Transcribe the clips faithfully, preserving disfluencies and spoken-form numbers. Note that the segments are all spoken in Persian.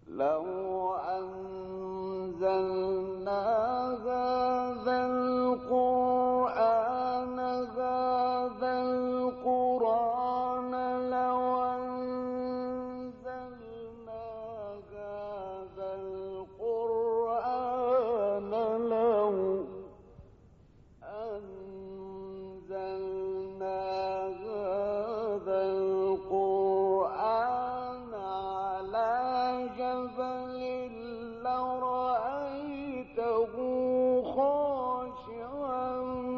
لو أنزلنا هذا القرآن هذا القرآن لو أنزلنا هذا القرآن لو أنزلنا هذا القرآن على جبل لرأيته خاشعا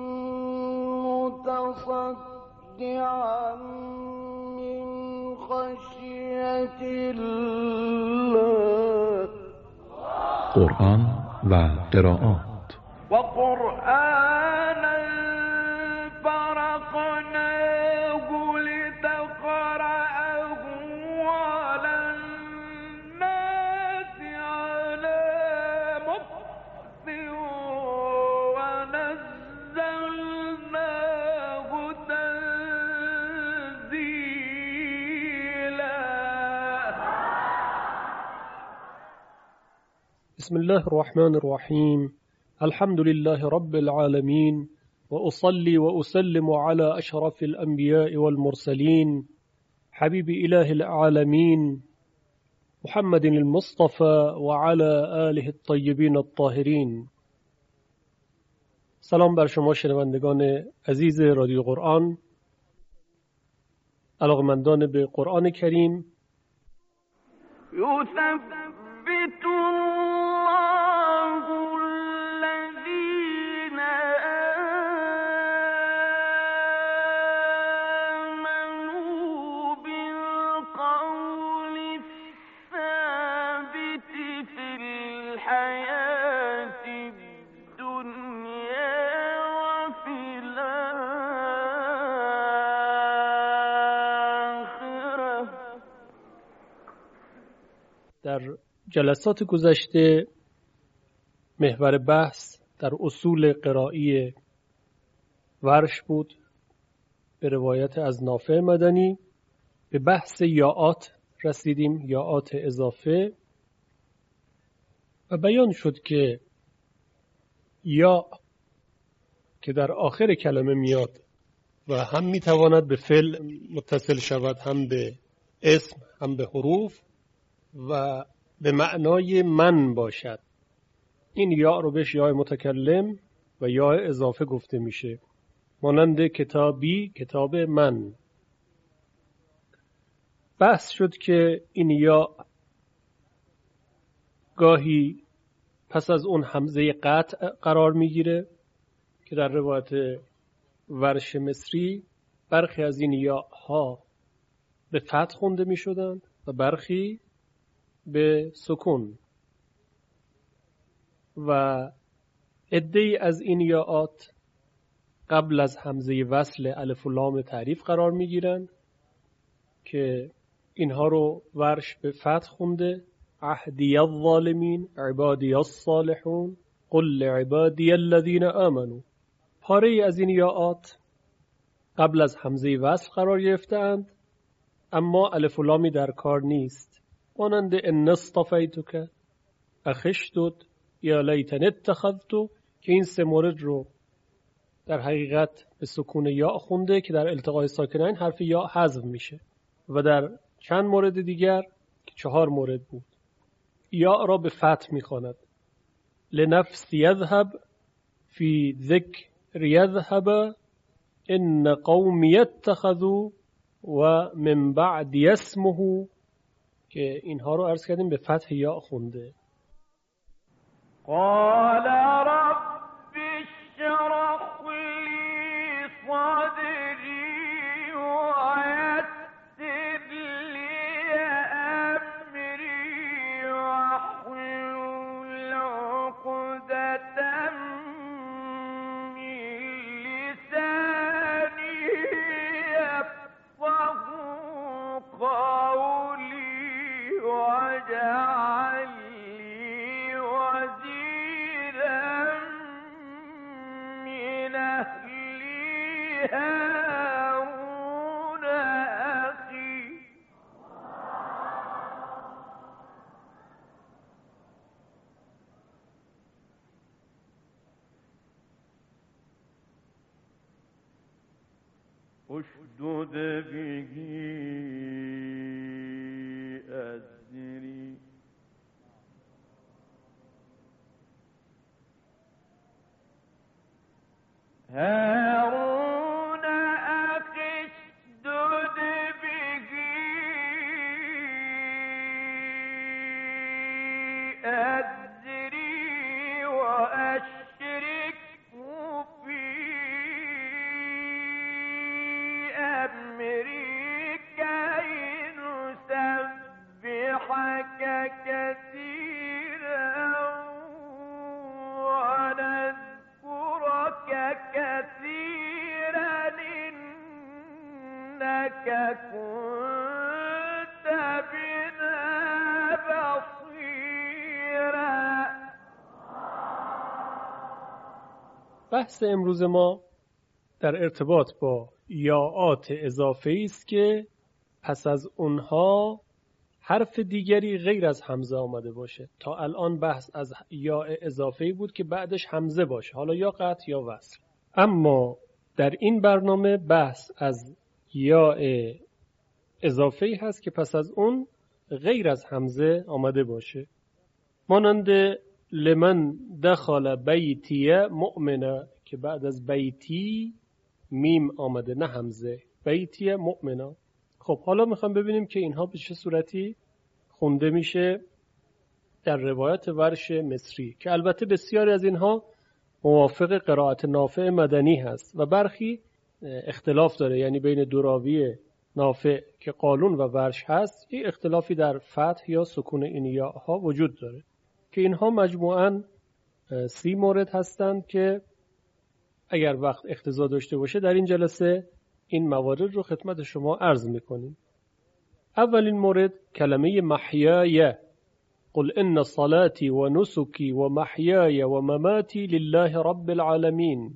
متصدعا من خشية الله. قرآن و قراءات. وقرآنا فرقناه لتقرأه على الناس على مكث ونزلناه تنزيلا. بسم الله الرحمن الرحيم. الحمد لله رب العالمين، وأصلي وأسلم على أشرف الأنبياء والمرسلين حبيب إله العالمين محمد المصطفى وعلى آله الطيبين الطاهرين. سلام بر شما شنوندگان عزیز رادیو قرآن، علاقمندان به قرآن کریم. يثبت الله الذين آمنوا بالقول الثابت في الحياة الدنيا وفي الآخرة. در جلسات گذشته محور بحث در اصول قرایی ورش بود، به روایت از نافع مدنی. به بحث یاعات رسیدیم، یاعات اضافه، و بیان شد که یا که در آخر کلمه میاد و هم میتواند به فعل متصل شود، هم به اسم، هم به حروف، و به معنای من باشد. این یا رو بهش یا متکلم و یا اضافه گفته میشه، مانند کتابی، کتاب من. بحث شد که این یا گاهی پس از اون همزه قطع قرار میگیره که در روایت ورش مصری برخی از این یا ها به فتح خونده میشدند و برخی به سکون، و عده‌ای از این یاعات قبل از همزه وصل الف و لام تعریف قرار میگیرند که اینها رو ورش به فتح خونده: عهدی الظالمین عبادی الصالحون قل لعبادی الذین آمنوا. پاره ای از این یاعات قبل از همزه وصل قرار گرفتند، اما الف و لامی در کار نیست، مانند ان اصطفیتک، اخشتد، یا لیتن اتخذت، که این سه مورد رو در حقیقت به سکون یا خونده که در التقای ساکنین حرف یا حذف میشه، و در چند مورد دیگر که چهار مورد بود یا را به فتح میخواند: لنفس یذهب، فی ذکر یذهب، ان قومی اتخذوا، و من بعد اسمه، که اینها رو عرض کردیم به فتح یا خونده. قال رب اشرح لي صدري ويسر لي أمري واحلل عقدة من لساني يفقهوا قولي واجعل لي وزيرا من أهلي هارون أخي اشدد به أزری هارون أخي اشدد به أزري وأشركه في أمري كي نسبحك كثيرا ونذكرك كثيرا إنك كنت بنا بصيرا. بحث امروز ما در ارتباط با یاءات اضافه است که پس از اونها حرف دیگری غیر از حمزه آمده باشه. تا الان بحث از یاء اضافه بود که بعدش حمزه باشه، حالا یا قطع یا وصل. اما در این برنامه بحث از یاء اضافه هست که پس از اون غیر از حمزه آمده باشه، مانند لمن دخل بیتی مؤمنا که بعد از بیتی میم آمده نه حمزه، بیتی مؤمنا. خب حالا میخوام ببینیم که اینها به چه صورتی خونده میشه در روایت ورش مصری که البته بسیاری از اینها موافق قرائت نافع مدنی هست و برخی اختلاف داره، یعنی بین دو راوی نافع که قالون و ورش هست یک اختلافی در فتح یا سکون این یاءها وجود داره که اینها مجموعاً سی مورد هستند که اگر وقت اقتضا داشته باشه در این جلسه این موارد رو خدمت شما عرض میکنیم. اولین مورد کلمه محیای، قل ان صلاتی و نسکی و محیای و مماتی لله رب العالمین،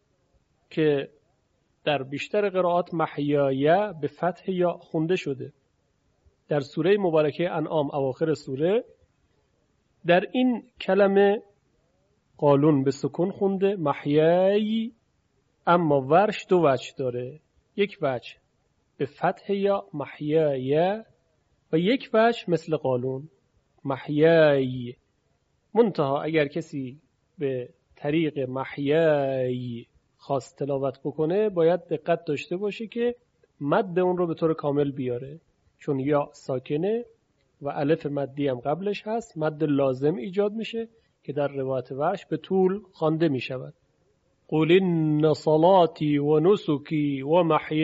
که در بیشتر قرائات محیای به فتح یا خونده شده. در سوره مبارکه انعام اواخر سوره در این کلمه قالون به سکون خونده محیای، اما ورش دو وجه داره، یک وجه به فتح یا محیای و یک وجه مثل قالون محیای. منتها اگر کسی به طریق محیای خواست تلاوت بکنه باید دقت داشته باشه که مد اون رو به طور کامل بیاره، چون یا ساکنه و الف مدی هم قبلش هست، مد لازم ایجاد میشه که در روایت ورش به طول خوانده می شود. قل ان صلاتی و نسکی و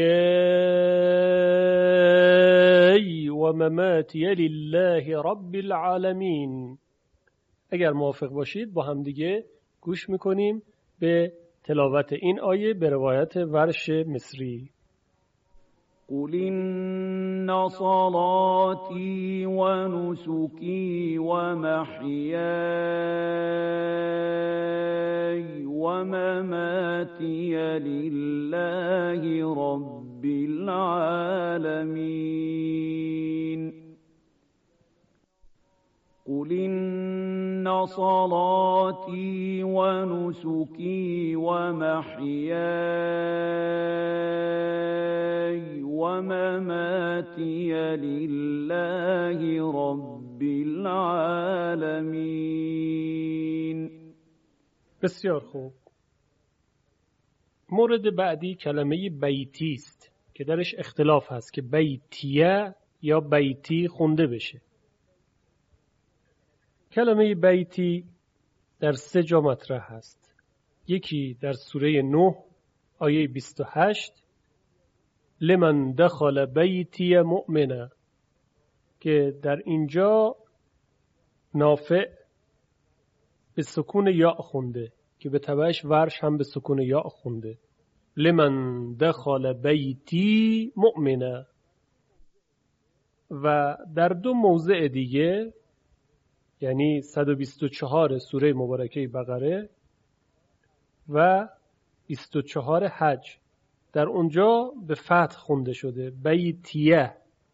محیای و مماتی لله رب العالمین. اگر موافق باشید با هم دیگه گوش میکنیم به تلاوت این آیه به روایت ورش مصری. قل إن صلاتي ونسكي ومحياي ومماتي لله رب العالمين. قل إن صلاتي ونسكي ومحياي ومماتي لله رب العالمين. بسیار خوب. مورد بعدی کلمه بیتی است که درش اختلاف هست که بیتیه یا بیتی خونده بشه. کلمه بیتی در سه جا مطرح هست. یکی در سوره نه آیه بیست و هشت لمن دخل بیتی مؤمنا، که در اینجا نافع به سکون یا خونده که به تبعش ورش هم به سکون یا خونده، لمن دخل بیتی مؤمنا. و در دو موضع دیگه یعنی صد و بیست و چهار سوره مبارکه بقره و بیست و چهار حج در اونجا به فتح خونده شده بیتیه،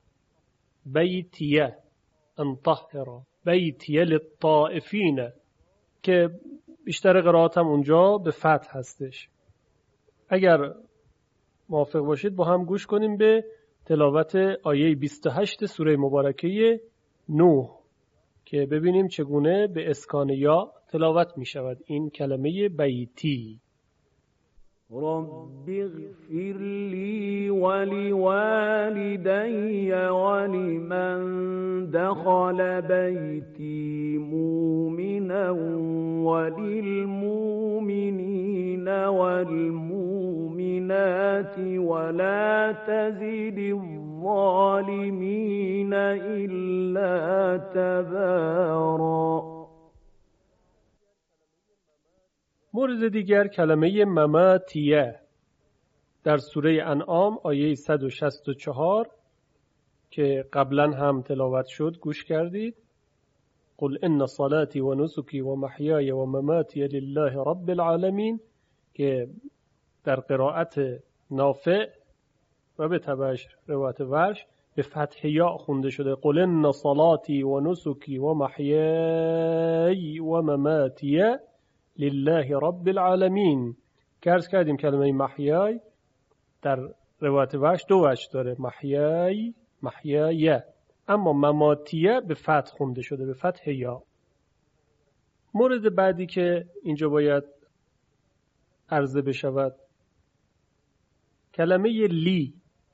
بیتیه انطهر بیتیه للطائفین، که بیشتر قرائات هم اونجا به فتح هستش. اگر موافق باشید با هم گوش کنیم به تلاوت آیه بیست و هشت سوره مبارکه نوح که ببینیم چگونه به اسکان یا تلاوت می شود این کلمه بیتی. رب اغفر لی ولوالدی ولمن دخل بیتی مؤمنا وللمؤمنین والمؤمنات ولا تزد الظالمین الا تبارا. مورد دیگر کلمه مماتیه در سوره انعام آیه صد و شصت و چهار که قبلا هم تلاوت شد گوش کردید. قل ان صلاتي و نسکی و محیای و مماتی لله رب العالمین که در قرائت نافع و به تبعش روایت ورش به فتح یا خونده شده. قل ان صلاتي و نسکی و محیای و مماتی لله رب العالمین. که عرض کردیم کلمه محیای در روایت ورش دو وجه داره، محیای محیای، اما مماتیه به فتح خونده شده، به فتح یا. مورد بعدی که اینجا باید عرضه بشود کلمه لی،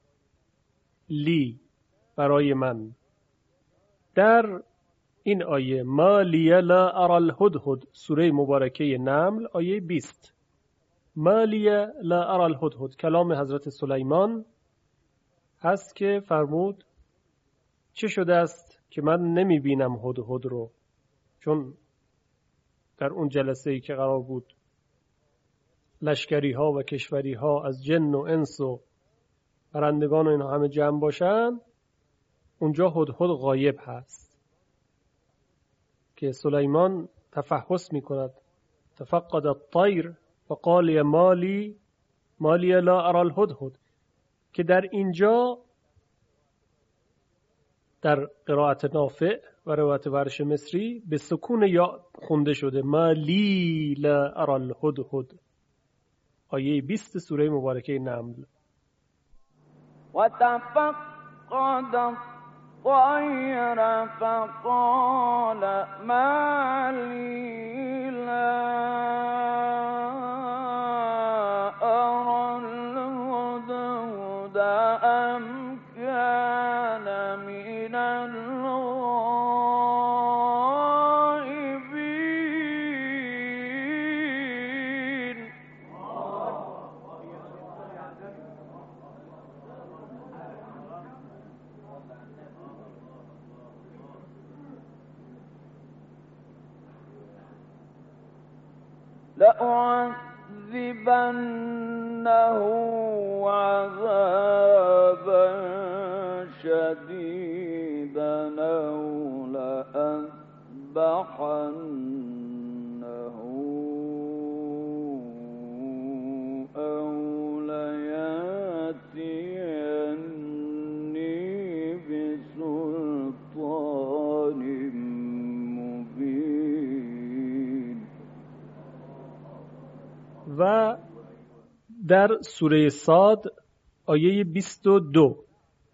لی برای من. در این آیه ما لی لا ارى الهدهد سوره مبارکه نمل آیه بیست، ما لی لا ارى الهدهد کلام حضرت سلیمان هست که فرمود چه شده است که من نمی بینم هدهد رو، چون در اون جلسه ای که قرار بود لشکری ها و کشوری ها از جن و انس و پرندگان و اینا همه جمع باشن، اونجا هدهد غایب هست که سلیمان تفحص می کند. تفقد الطیر فقال یا مالی مالی لا ارى الهدهد، که در اینجا در قرائت نافع و روایت ورش مصری به سکون یا خونده شده مالی لا ارى الهدهد آیه بیست سوره مبارکه نمل. و تفقد الطیر فقال ما لی لا ارى الهدهد ام كان من الغائبین. لأعذبنه عذابا شديدا أو لأذبحنه أو ليأتيني بسلطان مبين. و در سوره صاد آیه بیست و دو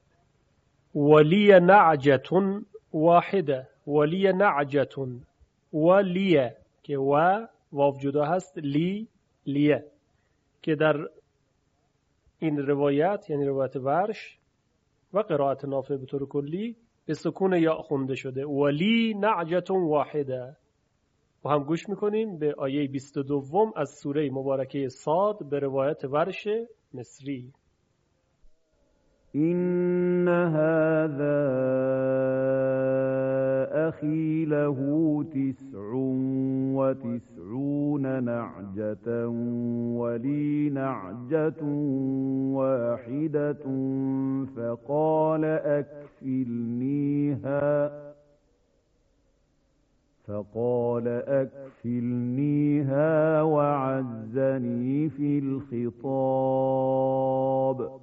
ولی نعجتون واحده، ولی نعجتون، ولیه که و واو جدا هست، لی لیه، که در این روایت یعنی روایت ورش و قرائت نافع به طور کلی به سکون یا خونده شده ولی نعجتون واحده. و هم گوش میکنیم به آیه بیست و دو از سوره مبارکه صاد به روایت ورش مصری. إن هذا أخي له تسع وتسعون نعجة ولي نعجة واحدة فقال أكفلنيها فقال أكفلنيها وعزني في الخطاب.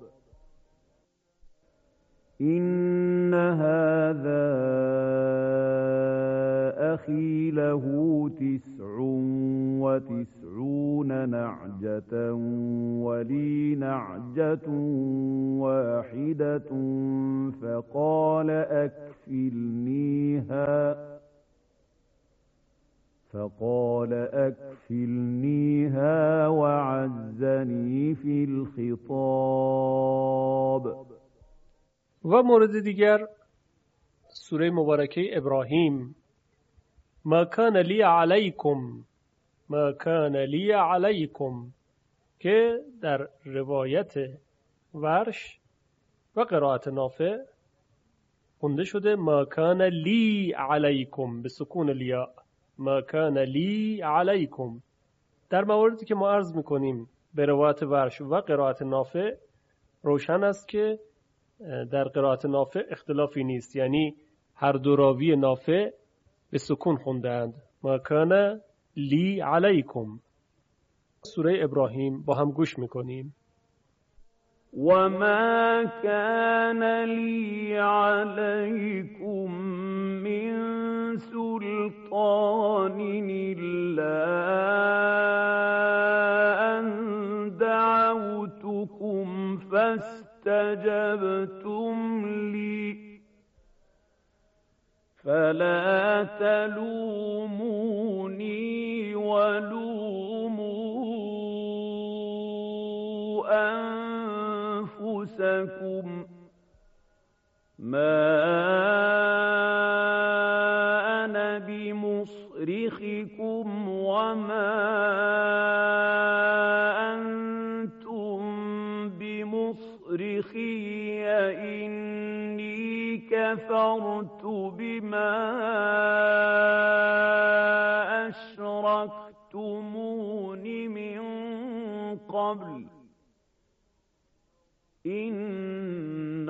إن هذا أخي له تسع وتسعون نعجة ولي نعجة واحدة فقال أكفلنيها فقال أكفلنيها وعزني في الخطاب. و مورد دیگر سوره مبارکه ابراهیم، ما کان لی علیکم ما کان لی علیکم، که در روایت ورش و قرائت نافع خونده شده ما کان لی علیکم به سکون الیا، ما کان لی علیکم. در مواردی که ما عرض میکنیم به روایت ورش و قرائت نافع روشن است که در قرائت نافع اختلافی نیست، یعنی هر دو راوی نافع به سکون خوندند ما کان لی علیکم. سوره ابراهیم با هم گوش میکنیم. وما كان لي عليكم من سلطان إلا أن دعوتكم فاستجبتم لي فلا تلوموني ولوموا أنفسكم ما أنا بمصرخكم وما أنتم بمصرخي إني كفرت بما أشركتمون من قبل إن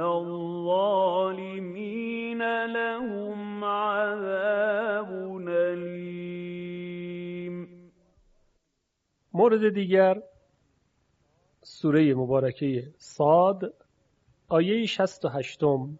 الظالمين لهم عذاب أليم. مورد دیگر سوره مبارکه صاد آیه شصت و هشت،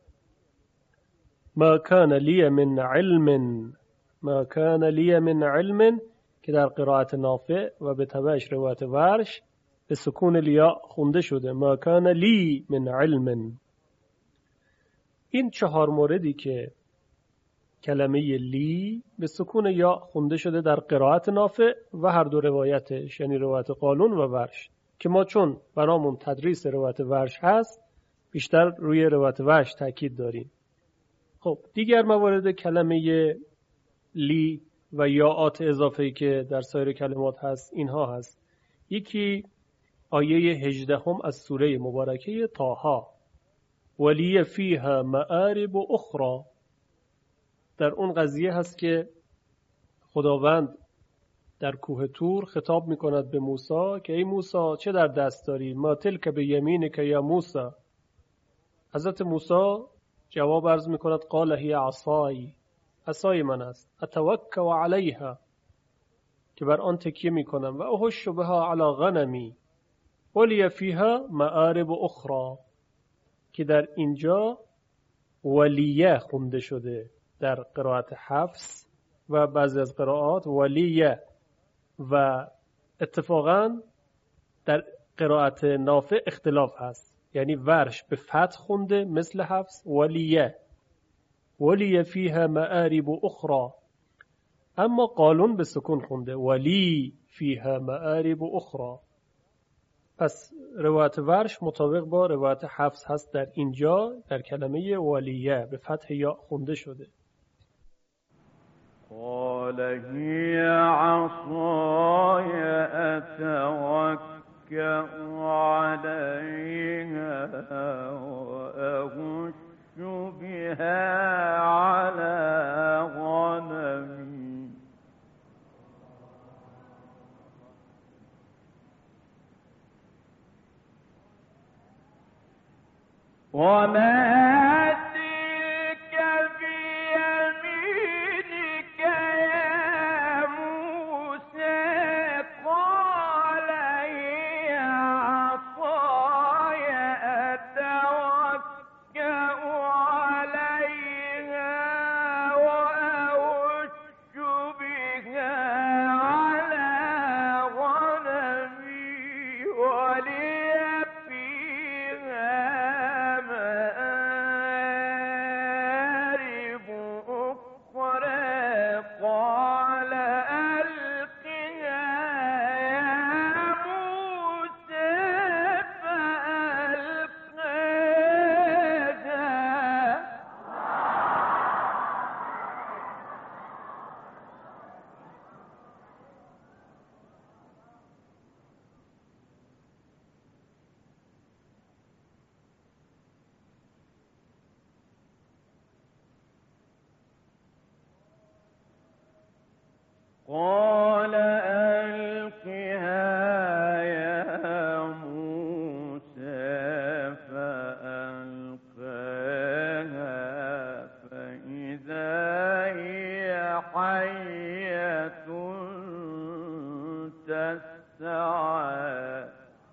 ما کان لی من علم ما کان لی من علم، که در قرائت نافع و به تبعش روایت ورش به سکون لیا خونده شده ما کان لی من علم. این چهار موردی که کلمه لی به سکون یا خونده شده در قرائت نافع و هر دو روایتش، یعنی روایت قالون و ورش، که ما چون برامون تدریس روایت ورش هست بیشتر روی روایت ورش تاکید داریم. خب دیگر موارد کلمه لی و یاءات اضافه‌ای که در سایر کلمات هست اینها هست. یکی آیه هجدهم از سوره مبارکه طه، ولی فیها مآرب اخرى. در اون قضیه هست که خداوند در کوه طور خطاب میکند به موسی که ای موسی چه در دست داری؟ ما تلک به یمینک یا موسی. حضرت موسی جواب عرض میکند قال هی عصای، عصای من است، اتوکل علیها، که بر آن تکیه میکنم، و اهش بها علی غنمی، ولی فیها مآرب اخرى، که در اینجا ولیه خونده شده در قرائت حفص و بعضی از قرائات ولیه، و اتفاقا در قرائت نافع اختلاف هست، یعنی ورش به فتح خونده مثل حفص ولیه ولی فیها مآرب اخرى، اما قالون به سکون خونده ولی فیها مآرب اخرى. پس روایت ورش مطابق با روایت حفص هست، در اینجا در کلمه ولیه به فتح یا خونده شده. قال هی عصای اتوکأ علیها و اهش بها علی غنمی و ما سعى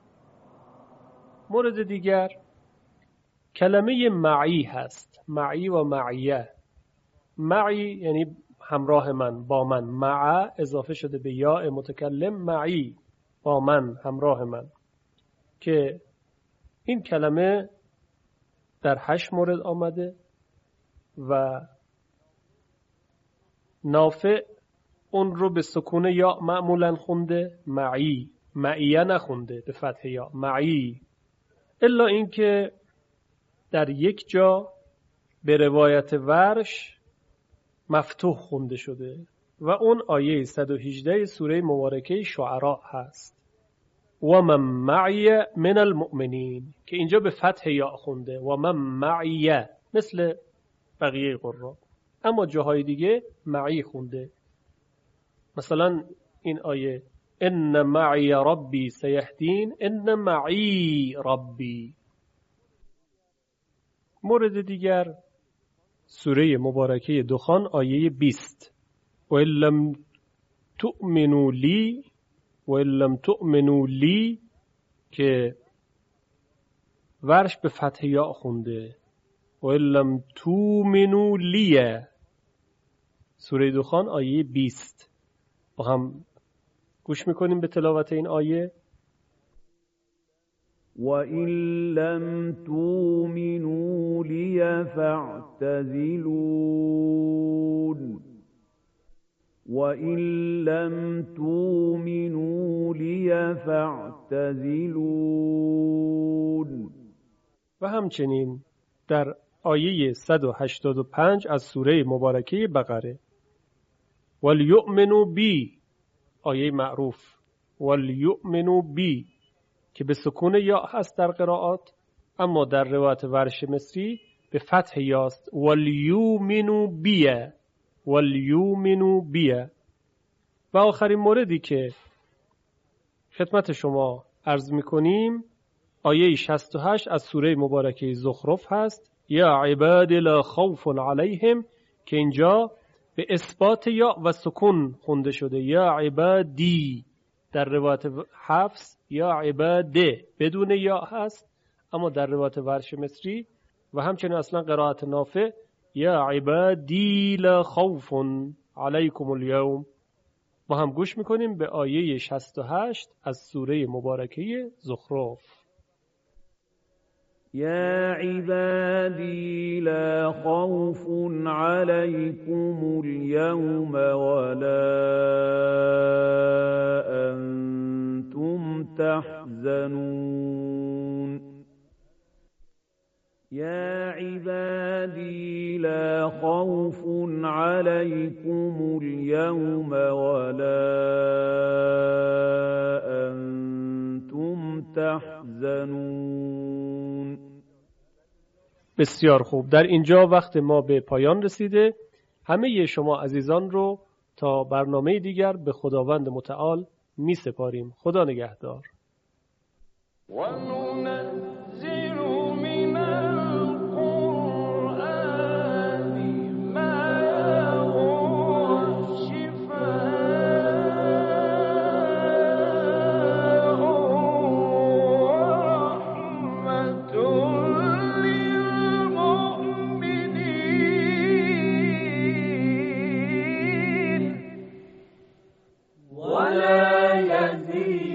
مورد دیگر کلمه معی هست. معی و معیه. معی یعنی همراه من، با من. مع اضافه شده به یاء متکلم، معی، با من، همراه من. که این کلمه در هشت مورد آمده و نافع اون رو به سکون یا معمولا خونده، معی. معیه نخونده به فتح یا، معی. الا اینکه در یک جا به روایت ورش مفتوح خونده شده و اون آیه صد و هجده سوره مبارکه شعراء هست. و من معی من المؤمنین، که اینجا به فتح یا خونده، و من معی، مثل بقیه قرآن. اما جاهای دیگه معی خونده. مثلا این آیه ان معی ربی سیهدین، ان معی ربی. مورد دیگر سوره مبارکه دخان آیه بیست، و ان لم تؤمنوا لی، و ان لم تؤمنوا لی، که ورش به فتح یا خونده، و ان لم تؤمنوا لی. سوره دخان آیه بیست. با هم گوش میکنیم به تلاوت این آیه. وَإِن لَّمْ تُؤْمِنُوا لِي فَاعْتَزِلُونِ وَإِن لَّمْ تُؤْمِنُوا لِي فَاعْتَزِلُونِ. و همچنین در آیه صد و هشتاد و پنج از سوره مبارکه بقره، وَلْيُؤْمِنُوا بِی، آیه معروف، وَلْيُؤْمِنُوا بِی، که به سکون یا هست در قرائات، اما در روایت ورش مصری به فتح یاست، وَلْيُؤْمِنُوا بِی، وَلْيُؤْمِنُوا بِی. و آخرین موردی که خدمت شما عرض میکنیم آیه شصت و هشت از سوره مبارکه زخرف هست، یا عباد لا خوف علیهم، که اینجا به اثبات یا و سکون خونده شده، یا عبادی. در روایت حفص یا عباده بدون یا هست، اما در روایت ورش مصری و همچنین اصلا قرائت نافع یا عبادی لا خوف علیکم الیوم. با هم گوش میکنیم به آیه شصت و هشت از سوره مبارکه زخرف. یا عبادی لا خوف علیکم اليوم ولا انتم تحزنون. یا عبادی لا خوف علیکم اليوم ولا انتم تحزنون. بسیار خوب. در اینجا وقت ما به پایان رسیده. همه شما عزیزان رو تا برنامه دیگر به خداوند متعال می سپاریم. خدا نگهدار. ولا يزيد